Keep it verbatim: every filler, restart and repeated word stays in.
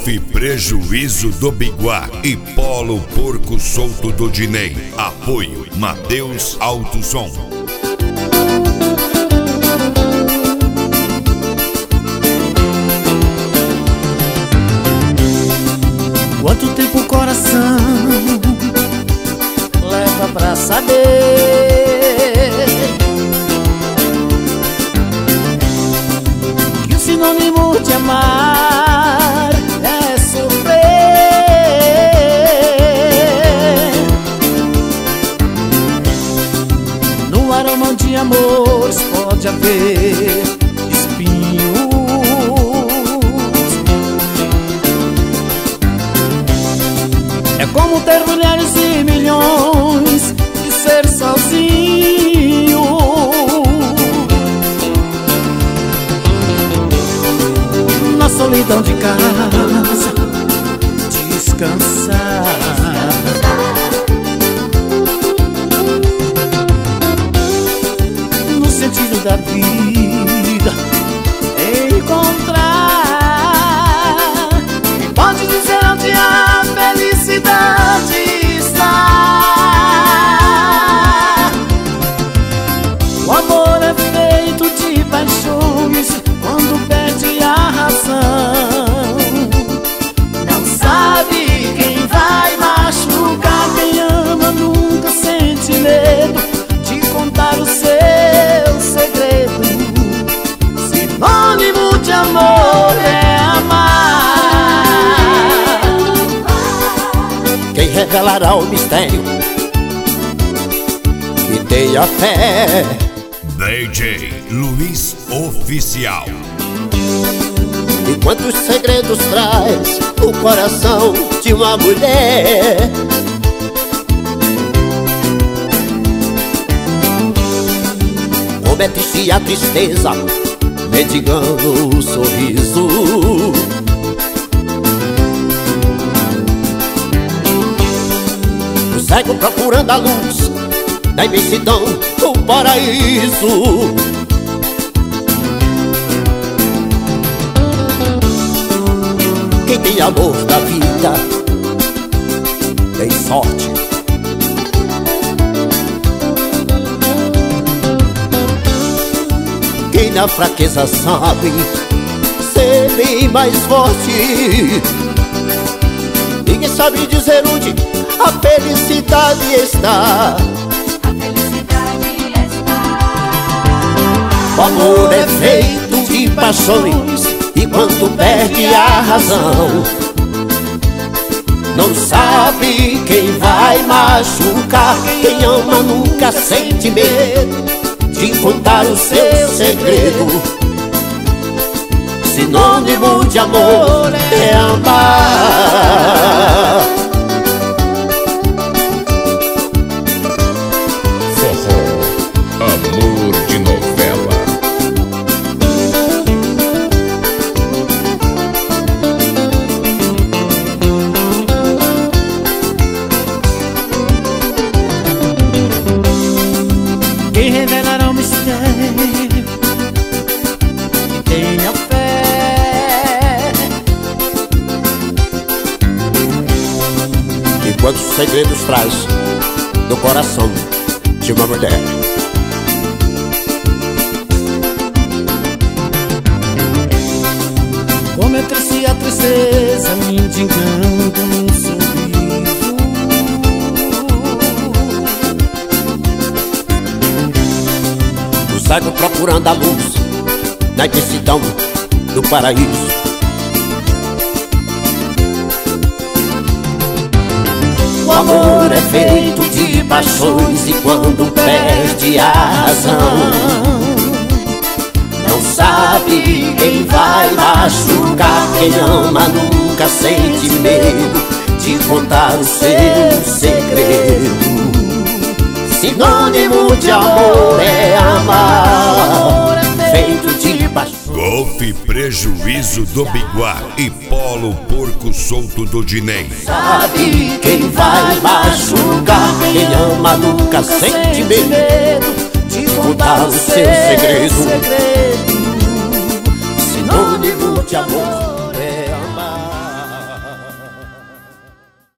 Golfe Prejuízo do Biguá e Polo Porco Solto do Dinei. Apoio Mateus Alto Som. Quanto tempo o coração leva pra saber que o sinônimo de amar é sofrer? No aroma de amores pode haver espinhos. É como ter milhares e milhões e ser sozinho. Na solidão de casa, descansar. No sentido da vida, encontrar. Pode dizer onde a felicidade está. O amor é feito de paixões quando perde a razão. Não sabe quem vai machucar. Quem ama nunca sente medo de contar o seu segredo. Sinônimo de amor é amar. Quem revelará o mistério que tenha fé? D J Luiz Oficial. E quantos segredos traz o coração de uma mulher? Como é triste a tristeza, mendigando o sorriso. O cego procurando a luz da imensidão do paraíso. Quem tem amor da vida tem sorte. Quem na fraqueza sabe ser bem mais forte. Ninguém sabe dizer onde a felicidade está. O amor é feito de paixões e quando perde a razão, não sabe quem vai machucar. Quem ama nunca sente medo de contar o seu segredo. Sinônimo de amor é amar. Amor de novela. Quem revelará o mistério que tenha fé? E quantos segredos traz do coração de uma mulher? Como é triste a tristeza mendigando num sorriso. O cego procurando a luz na imensidão do paraíso. O amor é feito de paixões e quando perde a razão, não sabe quem vai machucar. Quem ama nunca sente medo de contar o seu segredo. Sinônimo de amor é amar. Feito de paixão. Golfe Prejuízo do Biguá e Polo Porco Solto do Dinei. Sabe quem vai machucar. Quem ama nunca sente medo de contar o seu segredo.